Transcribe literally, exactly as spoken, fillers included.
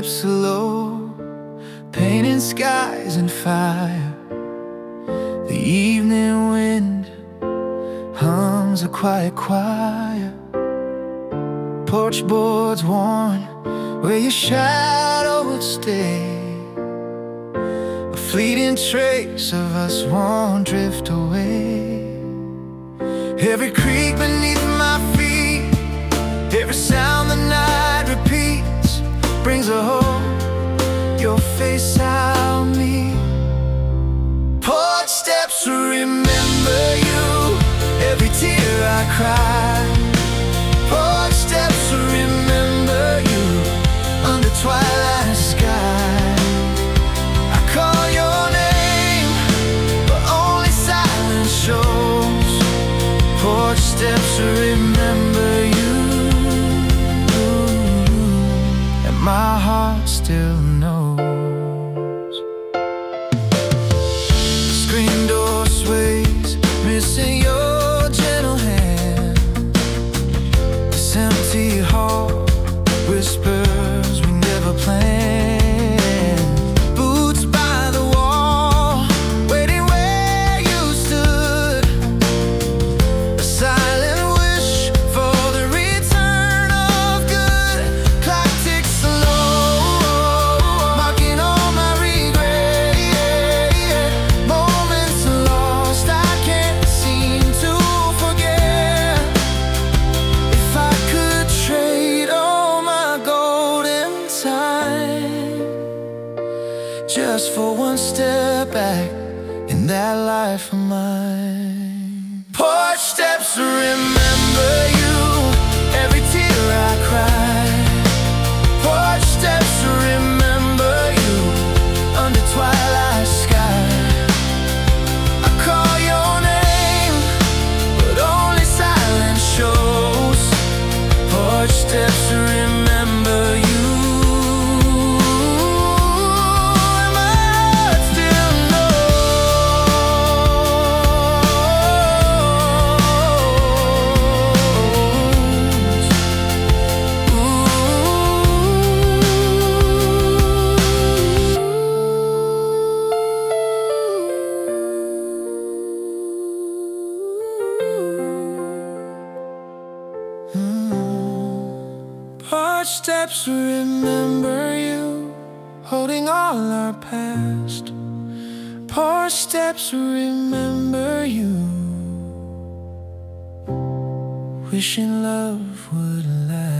steps low, painting skies and fire. The evening wind hums a quiet choir. Porch boards worn where your shadow would stay. A fleeting trace of us won't drift away. Every creak beneath my feet, every sound the night repeats, brings a hope your face I'll meet. Porch steps to remember you, every tear I cry. Porch steps to remember you, under twilight sky. I call your name, but only silence shows. Porch steps to remember you, and my heart still knows. Screen door sways, missing your gentle hand. This empty hall whispers we never planned. Boots by the wall, waiting where you stood. A silent wish for the return of good. Clock ticks slow, marking all my regret. Moments lost I can't seem to forget. If I could trade all my golden time just for one step back in that life of mine. Porch steps to remember you, every tear I cry. Porch steps to remember you, under twilight sky. I call your name, but only silence shows. Porch steps to remember you, and my heart still Porch steps to remember you, holding all our past. Porch steps to remember you, wishing love would last.